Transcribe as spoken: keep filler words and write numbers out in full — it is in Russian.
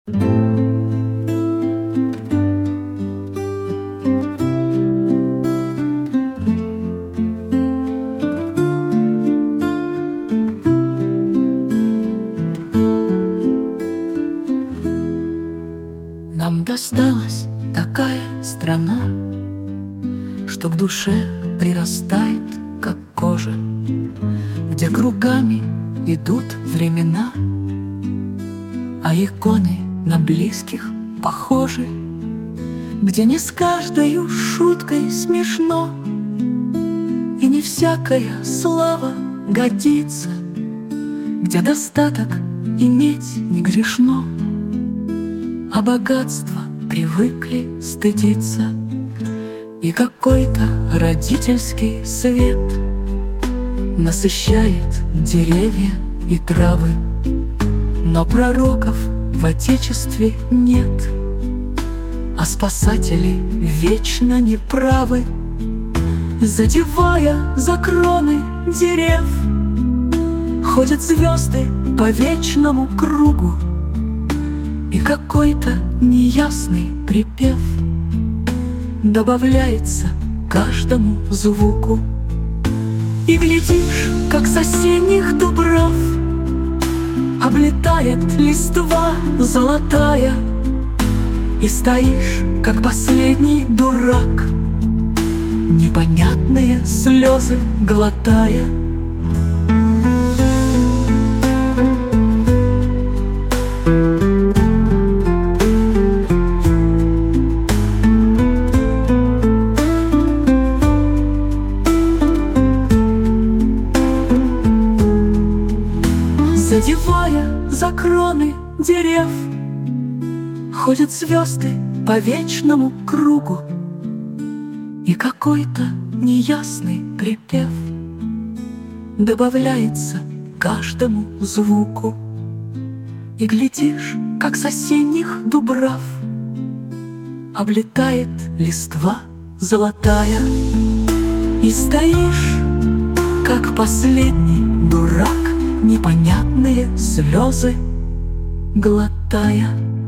Нам досталась такая страна, что к душе прирастает, как кожа, где кругами идут времена, а иконы на близких похожи, где не с каждой шуткой смешно, и не всякая слава годится, где достаток иметь не грешно, а богатство привыкли стыдиться, и какой-то родительский свет насыщает деревья и травы. Но пророков в Отечестве нет, а спасатели вечно неправы. Задевая за кроны дерев, ходят звезды по вечному кругу, и какой-то неясный припев добавляется каждому звуку. И глядишь, как с осенних дубрав облетает листва золотая, и стоишь, как последний дурак, непонятные слезы глотая. Задевая за кроны дерев, ходят звезды по вечному кругу, и какой-то неясный припев добавляется каждому звуку. И глядишь, как с осенних дубрав облетает листва золотая, и стоишь, как последний дурак, непонятные слезы глотая.